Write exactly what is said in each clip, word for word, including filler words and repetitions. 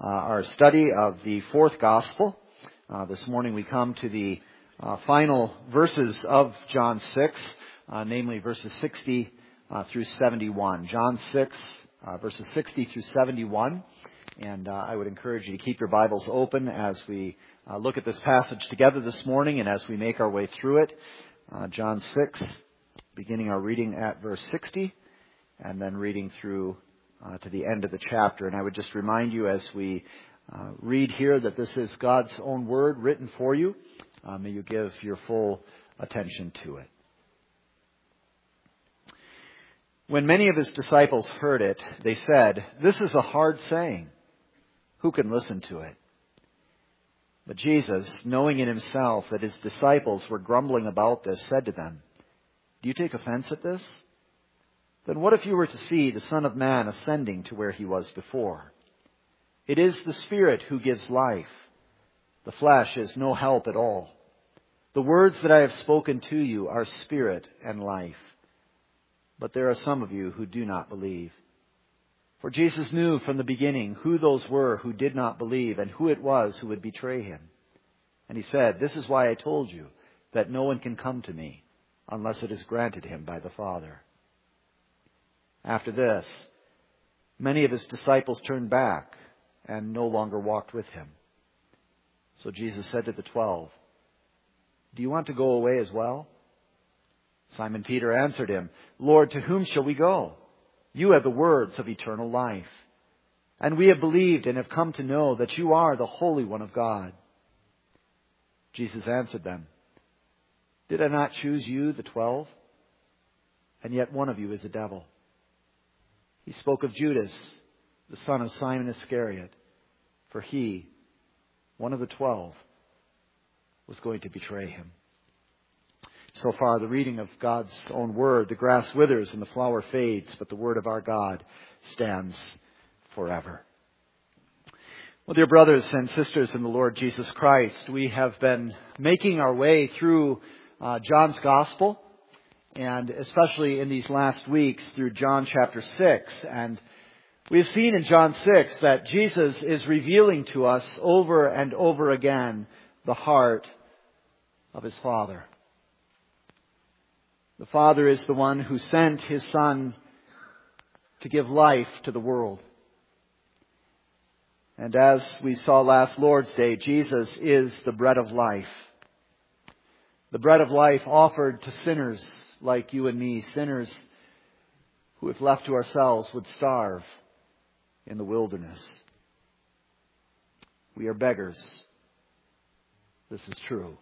uh, our study of the fourth gospel. Uh, this morning we come to the uh, final verses of John six, uh, namely verses sixty uh, through seventy-one. John six, uh, verses sixty through seventy-one. And uh, I would encourage you to keep your Bibles open as we uh, look at this passage together this morning and as we make our way through it. Uh, John six, beginning our reading at verse sixty, and then reading through uh, to the end of the chapter. And I would just remind you as we uh, read here that this is God's own word written for you. Uh, may you give your full attention to it. When many of his disciples heard it, they said, "This is a hard saying. Who can listen to it?" But Jesus, knowing in himself that his disciples were grumbling about this, said to them, "Do you take offense at this? Then what if you were to see the Son of Man ascending to where he was before? It is the Spirit who gives life. The flesh is no help at all. The words that I have spoken to you are spirit and life. But there are some of you who do not believe." For Jesus knew from the beginning who those were who did not believe and who it was who would betray him. And he said, "This is why I told you that no one can come to me unless it is granted him by the Father." After this, many of his disciples turned back and no longer walked with him. So Jesus said to the twelve, "Do you want to go away as well?" Simon Peter answered him, "Lord, to whom shall we go? You have the words of eternal life. And we have believed and have come to know that you are the Holy One of God." Jesus answered them, "Did I not choose you, the twelve? And yet one of you is a devil." He spoke of Judas, the son of Simon Iscariot, for he, one of the twelve, was going to betray him. So far, the reading of God's own word. The grass withers and the flower fades, but the word of our God stands forever. Well, dear brothers and sisters in the Lord Jesus Christ, we have been making our way through uh, John's Gospel, and especially in these last weeks through John chapter six. And we have seen in John six that Jesus is revealing to us over and over again the heart of his Father. The Father is the one who sent his Son to give life to the world. And as we saw last Lord's Day, Jesus is the bread of life. The bread of life offered to sinners like you and me, sinners who, if left to ourselves, would starve in the wilderness. We are beggars. This is true.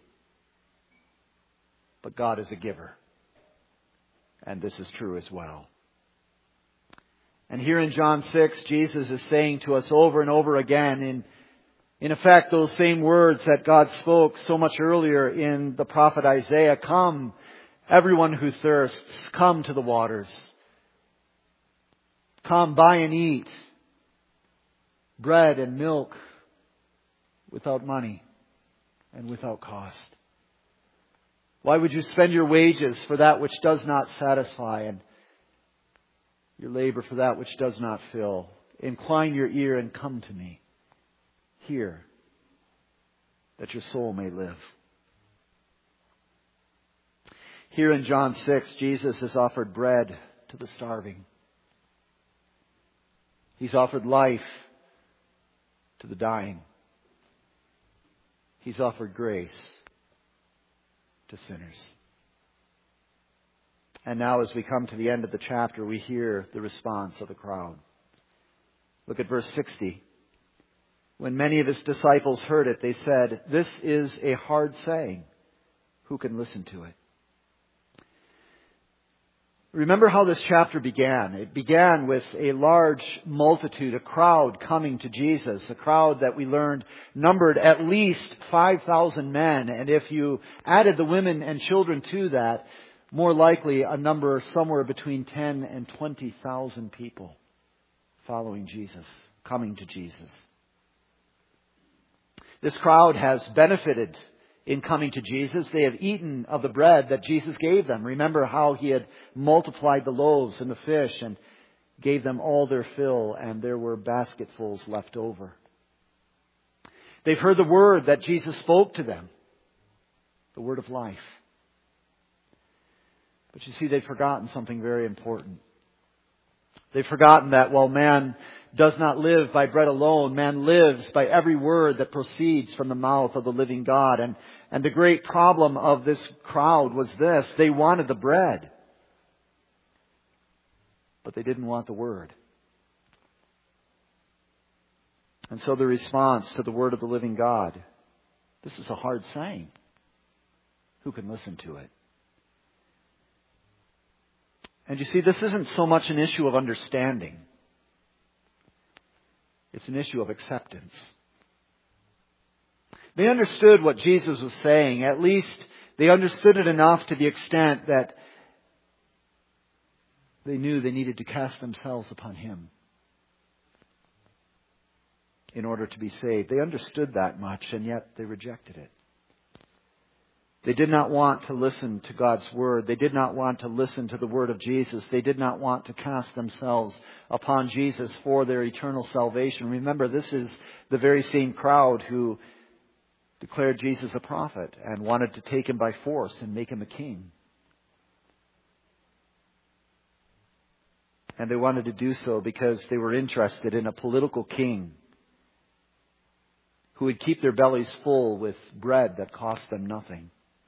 But God is a giver. And this is true as well. And here in John six, Jesus is saying to us over and over again, in, in effect, those same words that God spoke so much earlier in the prophet Isaiah, "Come, everyone who thirsts, come to the waters. Come, buy and eat bread and milk without money and without cost. Why would you spend your wages for that which does not satisfy, and your labor for that which does not fill? Incline your ear and come to me. Hear, that your soul may live." Here in John six, Jesus has offered bread to the starving. He's offered life to the dying. He's offered grace to sinners. And now as we come to the end of the chapter, we hear the response of the crowd. Look at verse sixty. When many of his disciples heard it, they said, "This is a hard saying. Who can listen to it?" Remember how this chapter began. It began with a large multitude, a crowd coming to Jesus, a crowd that we learned numbered at least five thousand men. And if you added the women and children to that, more likely a number somewhere between ten and twenty thousand people following Jesus, coming to Jesus. This crowd has benefited in coming to Jesus. They have eaten of the bread that Jesus gave them. Remember how he had multiplied the loaves and the fish and gave them all their fill, and there were basketfuls left over. They've heard the word that Jesus spoke to them. The word of life. But you see, they've forgotten something very important. They've forgotten that while man does not live by bread alone, man lives by every word that proceeds from the mouth of the living God. And, and the great problem of this crowd was this. They wanted the bread. But they didn't want the word. And so the response to the word of the living God, this is a hard saying. Who can listen to it? And you see, this isn't so much an issue of understanding. It's an issue of acceptance. They understood what Jesus was saying. At least they understood it enough to the extent that they knew they needed to cast themselves upon Him in order to be saved. They understood that much, and yet they rejected it. They did not want to listen to God's Word. They did not want to listen to the Word of Jesus. They did not want to cast themselves upon Jesus for their eternal salvation. Remember, this is the very same crowd who declared Jesus a prophet and wanted to take Him by force and make Him a king. And they wanted to do so because they were interested in a political king who would keep their bellies full with bread that cost them nothing.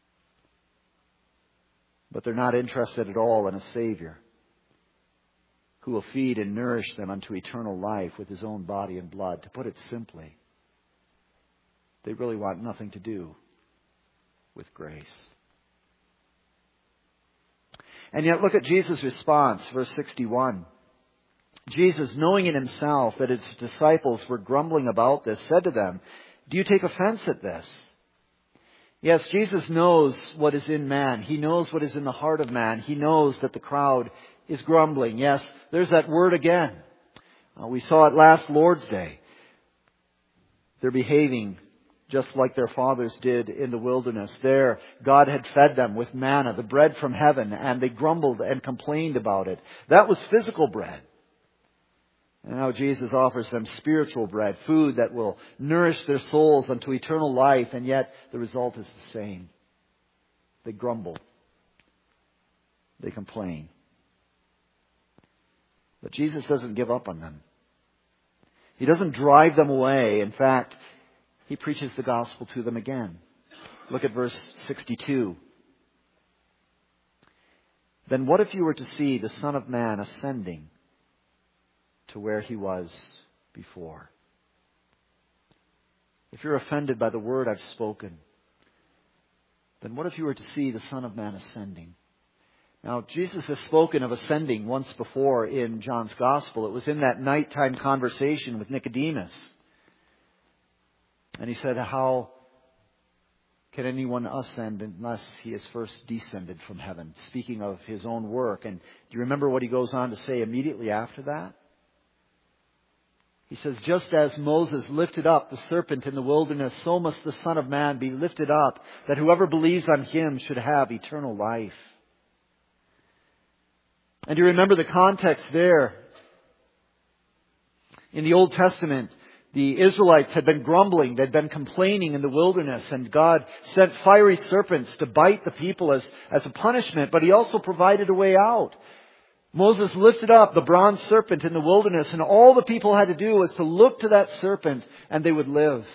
But they're not interested at all in a Savior who will feed and nourish them unto eternal life with His own body and blood. To put it simply, they really want nothing to do with grace. And yet look at Jesus' response, verse sixty-one. Jesus, knowing in Himself that His disciples were grumbling about this, said to them, "Do you take offense at this?" Yes, Jesus knows what is in man. He knows what is in the heart of man. He knows that the crowd is grumbling. Yes, there's that word again. Uh, we saw it last Lord's Day. They're behaving just like their fathers did in the wilderness. There, God had fed them with manna, the bread from heaven, and they grumbled and complained about it. That was physical bread. And now Jesus offers them spiritual bread, food that will nourish their souls unto eternal life, and yet the result is the same. They grumble. They complain. But Jesus doesn't give up on them. He doesn't drive them away. In fact, He preaches the gospel to them again. Look at verse sixty-two. Then what if you were to see the Son of Man ascending to where He was before? If you're offended by the word I've spoken, then what if you were to see the Son of Man ascending? Now, Jesus has spoken of ascending once before in John's Gospel. It was in that nighttime conversation with Nicodemus. And He said, how can anyone ascend unless he has first descended from heaven? Speaking of His own work. And do you remember what He goes on to say immediately after that? He says, just as Moses lifted up the serpent in the wilderness, so must the Son of Man be lifted up, that whoever believes on Him should have eternal life. And you remember the context there. In the Old Testament, the Israelites had been grumbling, they'd been complaining in the wilderness, and God sent fiery serpents to bite the people as, as a punishment, but He also provided a way out. Moses lifted up the bronze serpent in the wilderness, and all the people had to do was to look to that serpent and they would live.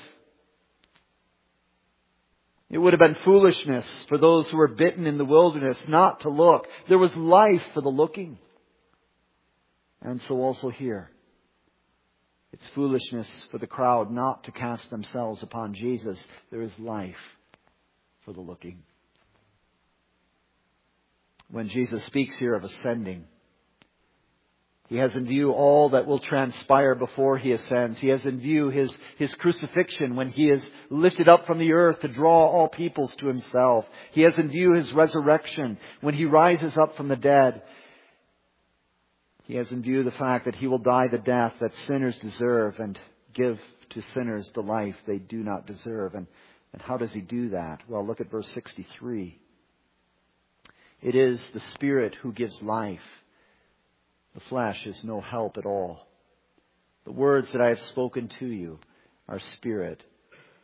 It would have been foolishness for those who were bitten in the wilderness not to look. There was life for the looking. And so also here. It's foolishness for the crowd not to cast themselves upon Jesus. There is life for the looking. When Jesus speaks here of ascending, He has in view all that will transpire before He ascends. He has in view His, His crucifixion when He is lifted up from the earth to draw all peoples to Himself. He has in view His resurrection when He rises up from the dead. He has in view the fact that He will die the death that sinners deserve and give to sinners the life they do not deserve. And, and how does He do that? Well, look at verse sixty-three. It is the Spirit who gives life. The flesh is no help at all. The words that I have spoken to you are spirit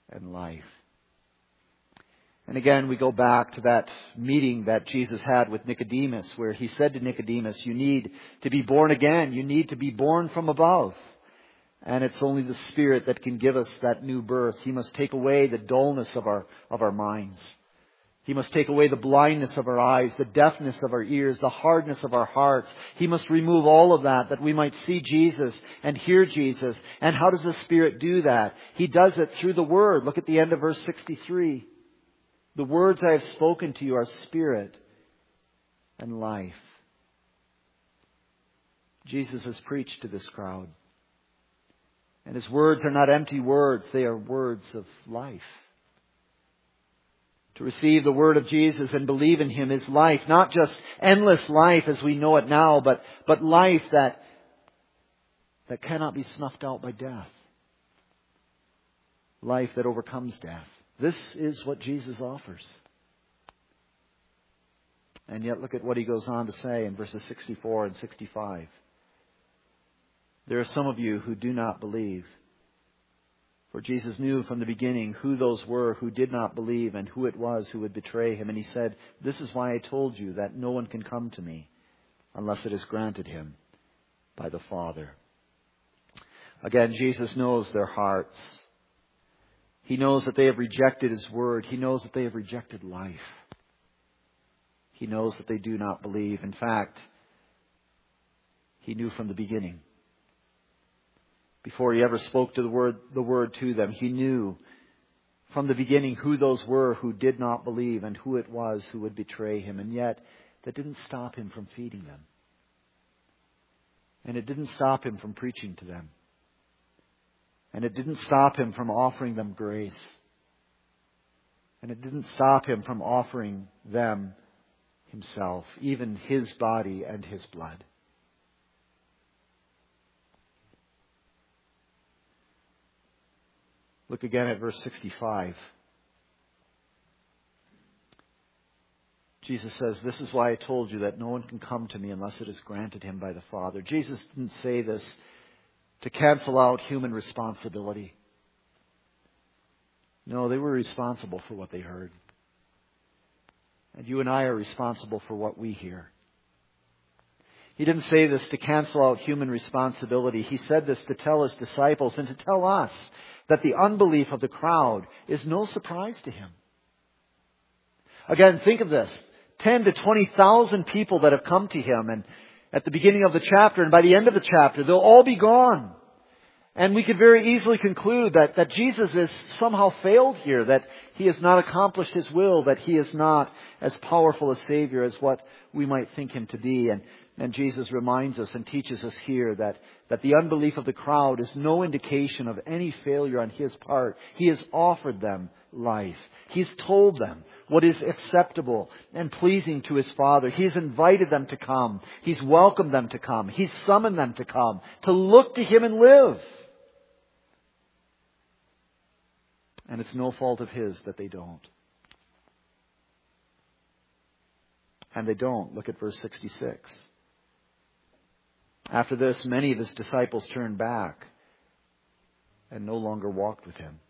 and life. And again, we go back to that meeting that Jesus had with Nicodemus, where he said to Nicodemus, you need to be born again. You need to be born from above. And it's only the Spirit that can give us that new birth. He must take away the dullness of our, of our minds. He must take away the blindness of our eyes, the deafness of our ears, the hardness of our hearts. He must remove all of that, that we might see Jesus and hear Jesus. And how does the Spirit do that? He does it through the Word. Look at the end of verse sixty-three. The words I have spoken to you are spirit and life. Jesus has preached to this crowd. And His words are not empty words. They are words of life. To receive the word of Jesus and believe in Him is life. Not just endless life as we know it now, but, but life that, that cannot be snuffed out by death. Life that overcomes death. This is what Jesus offers. And yet look at what He goes on to say in verses sixty-four and sixty-five. There are some of you who do not believe. For Jesus knew from the beginning who those were who did not believe and who it was who would betray Him. And He said, this is why I told you that no one can come to me unless it is granted him by the Father. Again, Jesus knows their hearts. He knows that they have rejected His word. He knows that they have rejected life. He knows that they do not believe. In fact, He knew from the beginning. Before He ever spoke to the word, the word to them, He knew from the beginning who those were who did not believe and who it was who would betray Him. And yet, that didn't stop Him from feeding them. And it didn't stop Him from preaching to them. And it didn't stop Him from offering them grace. And it didn't stop Him from offering them Himself, even His body and His blood. Look again at verse sixty-five. Jesus says, this is why I told you that no one can come to me unless it is granted him by the Father. Jesus didn't say this to cancel out human responsibility. No, they were responsible for what they heard. And you and I are responsible for what we hear. He didn't say this to cancel out human responsibility. He said this to tell His disciples and to tell us that the unbelief of the crowd is no surprise to Him. Again, think of this. ten to twenty thousand people that have come to Him, and at the beginning of the chapter, and by the end of the chapter, they'll all be gone. And we could very easily conclude that, that Jesus has somehow failed here, that He has not accomplished His will, that He is not as powerful a Savior as what we might think Him to be. And, and Jesus reminds us and teaches us here that, that the unbelief of the crowd is no indication of any failure on His part. He has offered them life. He's told them what is acceptable and pleasing to His Father. He's invited them to come. He's welcomed them to come. He's summoned them to come, to look to Him and live. And it's no fault of His that they don't. And they don't. Look at verse sixty-six. After this, many of His disciples turned back and no longer walked with Him.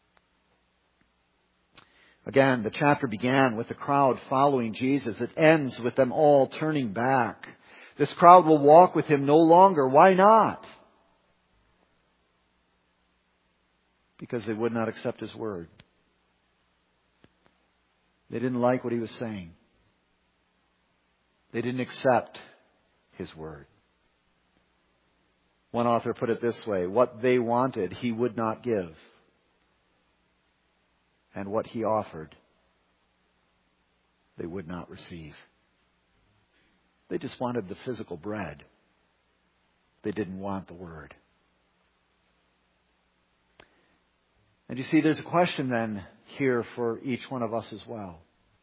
Again, the chapter began with the crowd following Jesus. It ends with them all turning back. This crowd will walk with Him no longer. Why not? Because they would not accept His word. They didn't like what He was saying. They didn't accept His word. One author put it this way: what they wanted, He would not give. And what He offered, they would not receive. They just wanted the physical bread. They didn't want the word. And you see, there's a question then here for each one of us as well.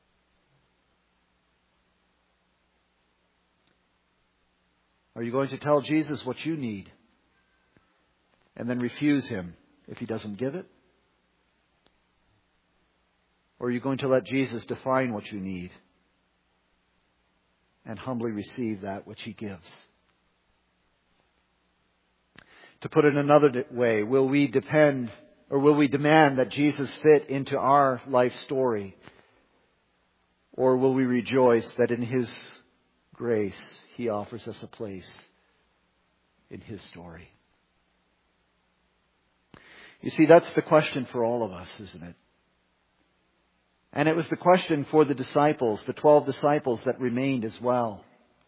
Are you going to tell Jesus what you need and then refuse Him if He doesn't give it? Or are you going to let Jesus define what you need and humbly receive that which He gives? To put it another way, will we depend Or will we demand that Jesus fit into our life story? Or will we rejoice that in His grace He offers us a place in His story? You see, that's the question for all of us, isn't it? And it was the question for the disciples, the twelve disciples that remained as well.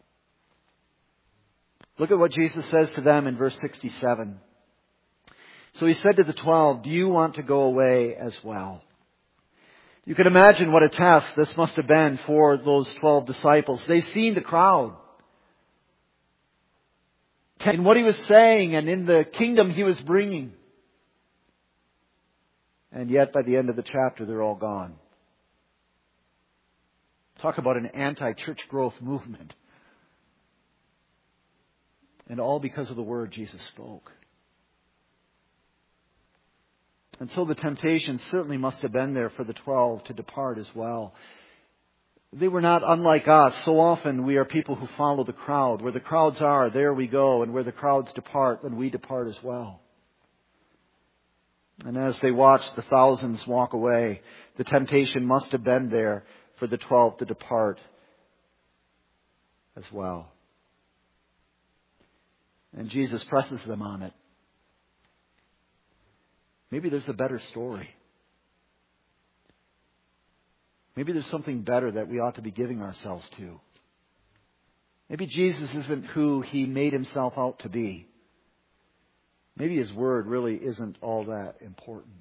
Look at what Jesus says to them in verse sixty-seven. So He said to the twelve, "Do you want to go away as well?" You can imagine what a test this must have been for those twelve disciples. They've seen the crowd. In what He was saying and in the kingdom He was bringing. And yet by the end of the chapter, they're all gone. Talk about an anti-church growth movement. And all because of the word Jesus spoke. And so the temptation certainly must have been there for the twelve to depart as well. They were not unlike us. So often we are people who follow the crowd. Where the crowds are, there we go. And where the crowds depart, then we depart as well. And as they watched the thousands walk away, the temptation must have been there for the twelve to depart as well. And Jesus presses them on it. Maybe there's a better story. Maybe there's something better that we ought to be giving ourselves to. Maybe Jesus isn't who He made Himself out to be. Maybe His word really isn't all that important.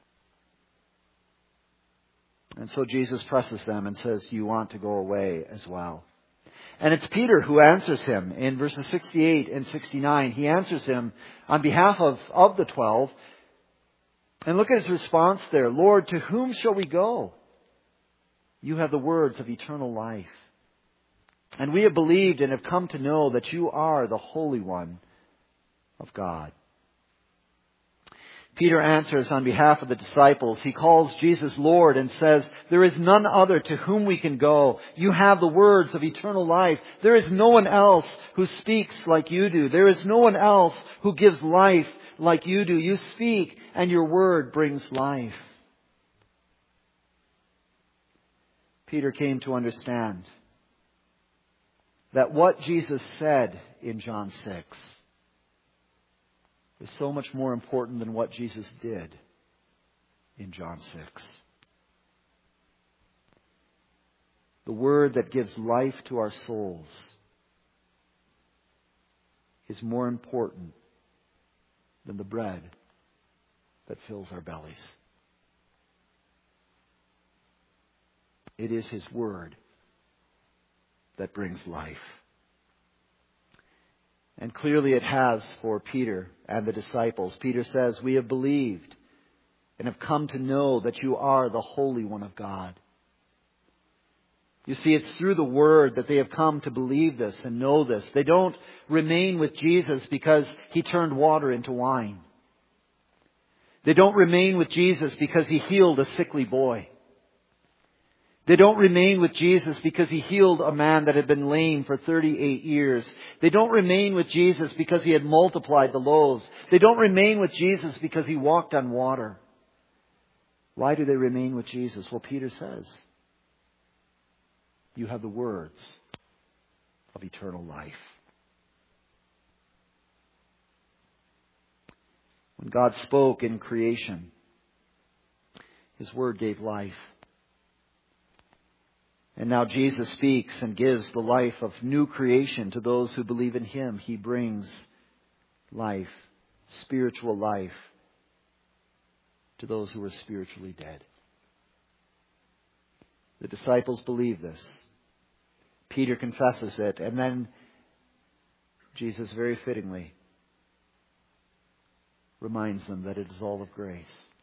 And so Jesus presses them and says, "You want to go away as well." And it's Peter who answers Him in verses sixty-eight and sixty-nine. He answers Him on behalf of, of the twelve. And look at his response there. "Lord, to whom shall we go? You have the words of eternal life. And we have believed and have come to know that You are the Holy One of God." Peter answers on behalf of the disciples. He calls Jesus Lord and says, "There is none other to whom we can go. You have the words of eternal life. There is no one else who speaks like You do. There is no one else who gives life like You do. You speak and Your word brings life." Peter came to understand that what Jesus said in John six is so much more important than what Jesus did in John six. The word that gives life to our souls is more important than the bread that fills our bellies. It is His word that brings life. And clearly it has for Peter and the disciples. Peter says, "We have believed and have come to know that You are the Holy One of God." You see, it's through the Word that they have come to believe this and know this. They don't remain with Jesus because He turned water into wine. They don't remain with Jesus because He healed a sickly boy. They don't remain with Jesus because He healed a man that had been lame for thirty-eight years. They don't remain with Jesus because He had multiplied the loaves. They don't remain with Jesus because He walked on water. Why do they remain with Jesus? Well, Peter says, "You have the words of eternal life." When God spoke in creation, His word gave life. And now Jesus speaks and gives the life of new creation to those who believe in Him. He brings life, spiritual life, to those who are spiritually dead. The disciples believe this. Peter confesses it. And then Jesus very fittingly reminds them that it is all of grace.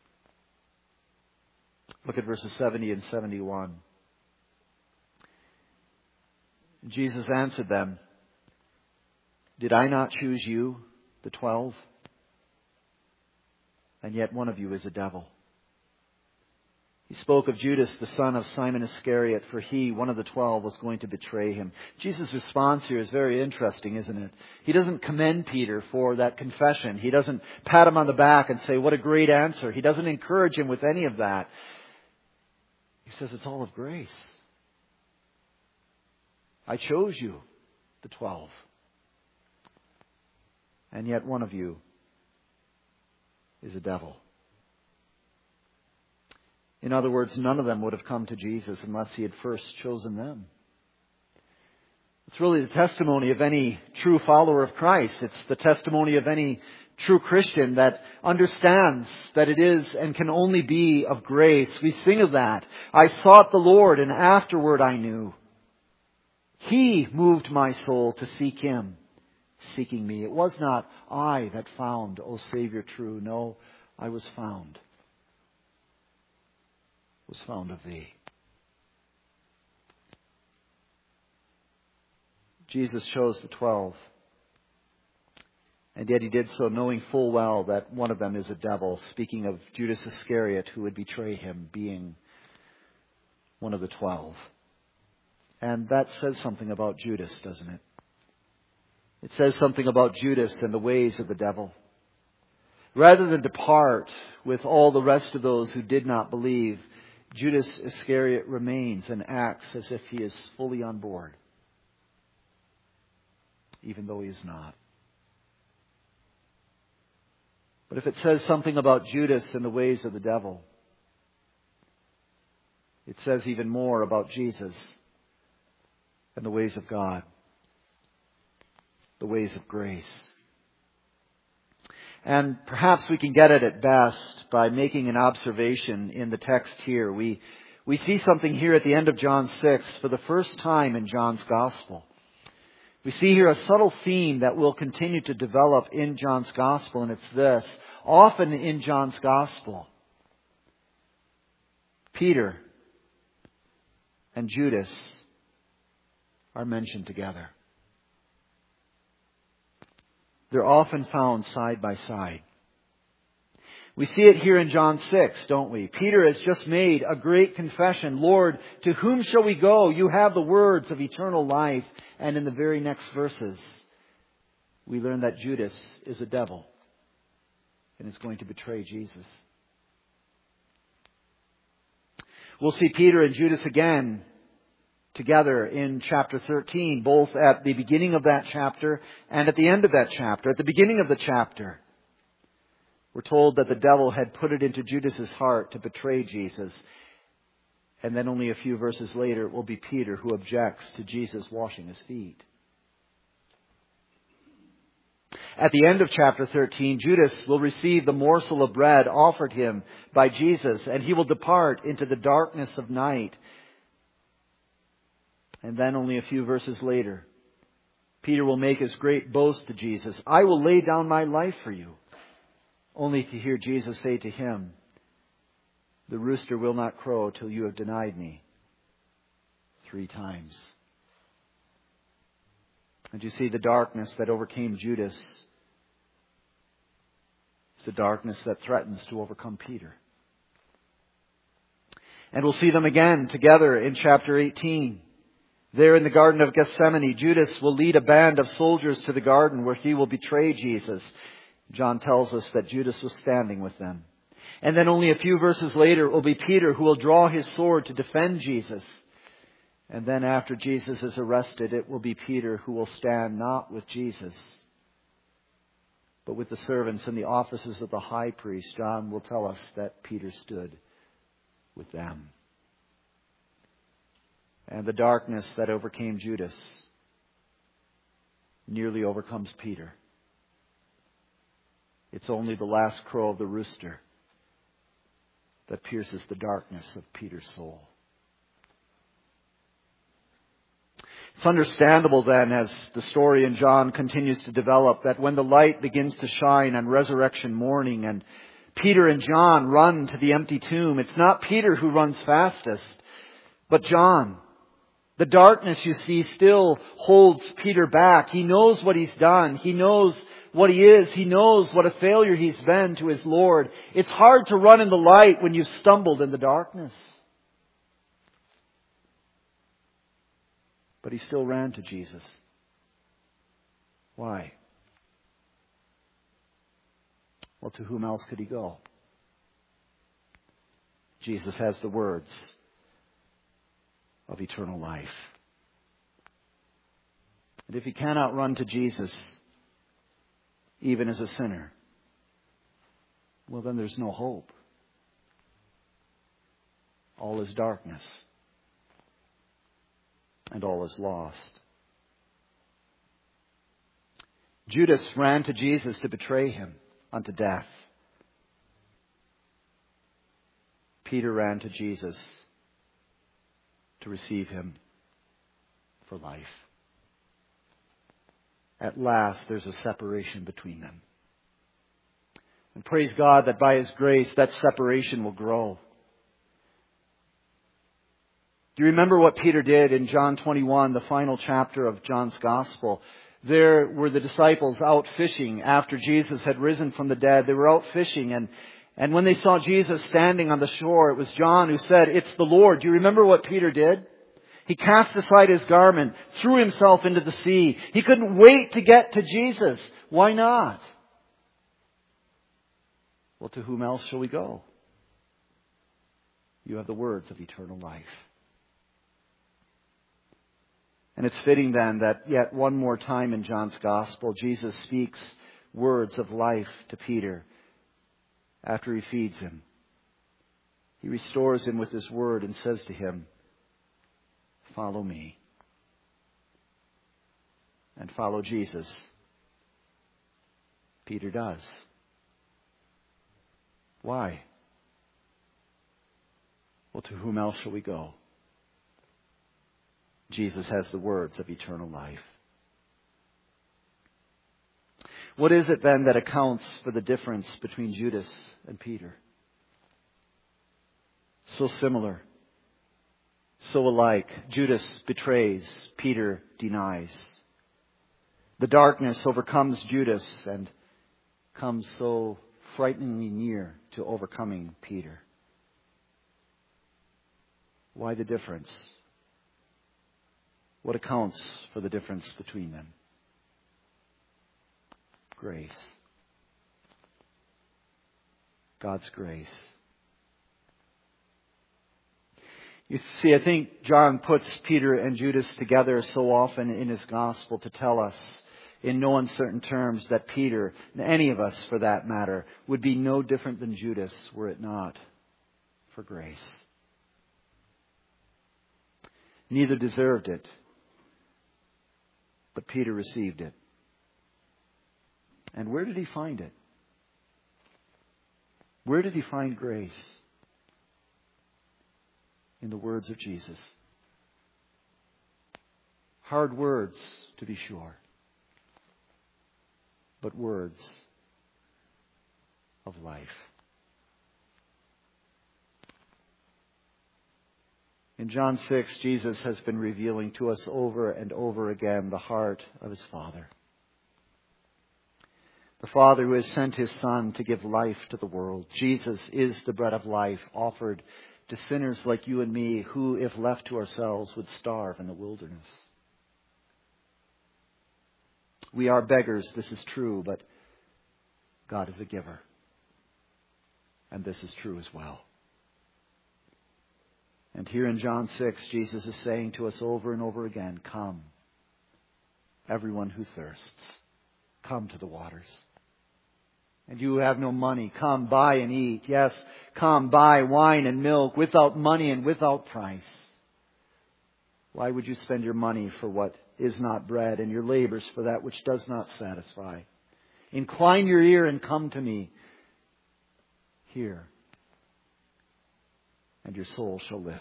Look at verses seventy and seventy-one. Jesus answered them, "Did I not choose you, the twelve? And yet one of you is a devil." He spoke of Judas, the son of Simon Iscariot, for he, one of the twelve, was going to betray him. Jesus' response here is very interesting, isn't it? He doesn't commend Peter for that confession. He doesn't pat him on the back and say, what a great answer. He doesn't encourage him with any of that. He says it's all of grace. I chose you, the twelve. And yet one of you is a devil. In other words, none of them would have come to Jesus unless He had first chosen them. It's really the testimony of any true follower of Christ. It's the testimony of any true Christian that understands that it is and can only be of grace. We sing of that. I sought the Lord, and afterward I knew. He moved my soul to seek Him, seeking me. It was not I that found, O Savior true. No, I was found. Was found of Thee. Jesus chose the twelve. And yet He did so knowing full well that one of them is a devil. Speaking of Judas Iscariot, who would betray Him, being one of the twelve. And that says something about Judas, doesn't it? It says something about Judas and the ways of the devil. Rather than depart with all the rest of those who did not believe, Judas Iscariot remains and acts as if he is fully on board, even though he is not. But if it says something about Judas and the ways of the devil, it says even more about Jesus and the ways of God, the ways of grace. And perhaps we can get it at best by making an observation in the text here. We, we see something here at the end of John six for the first time in John's Gospel. We see here a subtle theme that will continue to develop in John's Gospel, and it's this. Often in John's Gospel, Peter and Judas are mentioned together. They're often found side by side. We see it here in John six, don't we? Peter has just made a great confession. Lord, to whom shall we go? You have the words of eternal life. And in the very next verses, we learn that Judas is a devil and is going to betray Jesus. We'll see Peter and Judas again together in chapter thirteen, both at the beginning of that chapter and at the end of that chapter. At the beginning of the chapter, we're told that the devil had put it into Judas's heart to betray Jesus. And then only a few verses later, it will be Peter who objects to Jesus washing his feet. At the end of chapter thirteen, Judas will receive the morsel of bread offered him by Jesus, and he will depart into the darkness of night. And then only a few verses later, Peter will make his great boast to Jesus. I will lay down my life for you. Only to hear Jesus say to him, the rooster will not crow till you have denied me three times. And you see, the darkness that overcame Judas is the darkness that threatens to overcome Peter. And we'll see them again together in chapter eighteen. There in the Garden of Gethsemane, Judas will lead a band of soldiers to the garden where he will betray Jesus. John tells us that Judas was standing with them. And then only a few verses later, it will be Peter who will draw his sword to defend Jesus. And then after Jesus is arrested, it will be Peter who will stand not with Jesus, but with the servants and the officers of the high priest. John will tell us that Peter stood with them. And the darkness that overcame Judas nearly overcomes Peter. It's only the last crow of the rooster that pierces the darkness of Peter's soul. It's understandable then, as the story in John continues to develop, that when the light begins to shine on resurrection morning and Peter and John run to the empty tomb, it's not Peter who runs fastest, but John. The darkness, you see, still holds Peter back. He knows what he's done. He knows what he is. He knows what a failure he's been to his Lord. It's hard to run in the light when you've stumbled in the darkness. But he still ran to Jesus. Why? Well, to whom else could he go? Jesus has the words of eternal life. And if he cannot run to Jesus, even as a sinner, well, then there's no hope. All is darkness. And all is lost. Judas ran to Jesus to betray him unto death. Peter ran to Jesus to receive him for life. At last, there's a separation between them. And praise God that by His grace, that separation will grow. Do you remember what Peter did in John twenty-one, the final chapter of John's Gospel? There were the disciples out fishing after Jesus had risen from the dead. They were out fishing, and, and when they saw Jesus standing on the shore, it was John who said, "It's the Lord." Do you remember what Peter did? He cast aside his garment, threw himself into the sea. He couldn't wait to get to Jesus. Why not? Well, to whom else shall we go? You have the words of eternal life. And it's fitting then that yet one more time in John's Gospel, Jesus speaks words of life to Peter after he feeds him. He restores him with his word and says to him, "Follow me." And follow Jesus. Peter does. Why? Well, to whom else shall we go? Jesus has the words of eternal life. What is it then that accounts for the difference between Judas and Peter? So similar, so alike. Judas betrays, Peter denies. The darkness overcomes Judas and comes so frighteningly near to overcoming Peter. Why the difference? What accounts for the difference between them? Grace. God's grace. You see, I think John puts Peter and Judas together so often in his gospel to tell us in no uncertain terms that Peter, and any of us for that matter, would be no different than Judas were it not for grace. Neither deserved it, but Peter received it. And where did he find it? Where did he find grace? In the words of Jesus. Hard words, to be sure, but words of life. In John six, Jesus has been revealing to us over and over again the heart of His Father. The Father who has sent His Son to give life to the world. Jesus is the bread of life offered to sinners like you and me who, if left to ourselves, would starve in the wilderness. We are beggars, this is true, but God is a giver. And this is true as well. And here in John six, Jesus is saying to us over and over again, "Come, everyone who thirsts, come to the waters. And you who have no money, come, buy and eat. Yes, come, buy wine and milk without money and without price. Why would you spend your money for what is not bread and your labors for that which does not satisfy? Incline your ear and come to me. Hear, and your soul shall live."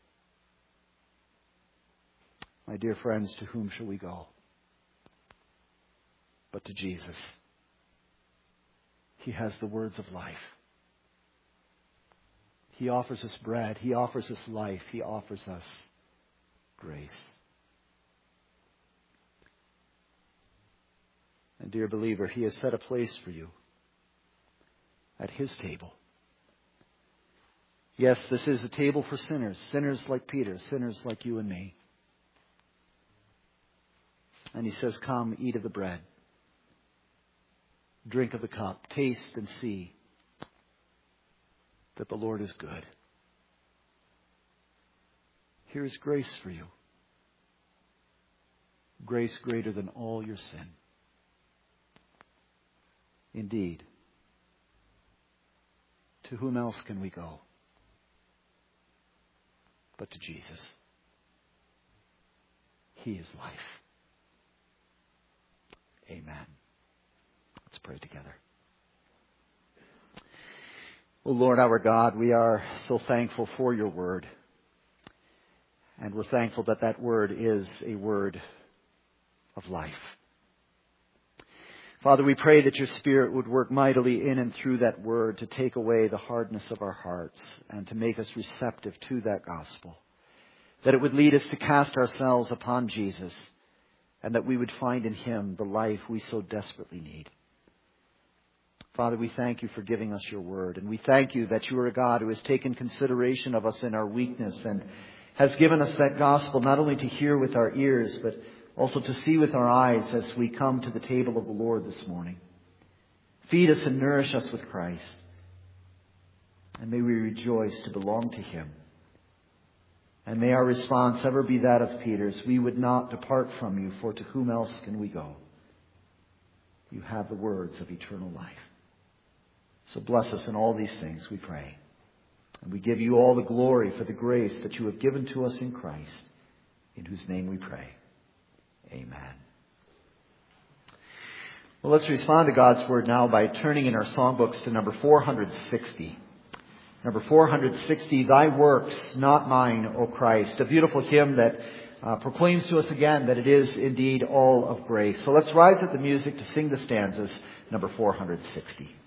My dear friends, to whom shall we go? But to Jesus. He has the words of life. He offers us bread. He offers us life. He offers us grace. And dear believer, He has set a place for you at His table. Yes, this is a table for sinners, sinners like Peter, sinners like you and me. And He says, come, eat of the bread, drink of the cup, taste and see that the Lord is good. Here is grace for you. Grace greater than all your sin. Indeed, to whom else can we go but to Jesus? He is life. Amen. Let's pray together. Oh Lord, our God, we are so thankful for your word. And we're thankful that that word is a word of life. Father, we pray that your Spirit would work mightily in and through that word to take away the hardness of our hearts and to make us receptive to that gospel. That it would lead us to cast ourselves upon Jesus and that we would find in Him the life we so desperately need. Father, we thank you for giving us your word, and we thank you that you are a God who has taken consideration of us in our weakness and has given us that gospel not only to hear with our ears, but also to see with our eyes as we come to the table of the Lord this morning. Feed us and nourish us with Christ, and may we rejoice to belong to Him. And may our response ever be that of Peter's. We would not depart from you, for to whom else can we go? You have the words of eternal life. So bless us in all these things, we pray. And we give you all the glory for the grace that you have given to us in Christ, in whose name we pray. Amen. Well, let's respond to God's word now by turning in our songbooks to number four sixty. Number four sixty, Thy Works, Not Mine, O Christ. A beautiful hymn that uh, proclaims to us again that it is indeed all of grace. So let's rise at the music to sing the stanzas, number four sixty.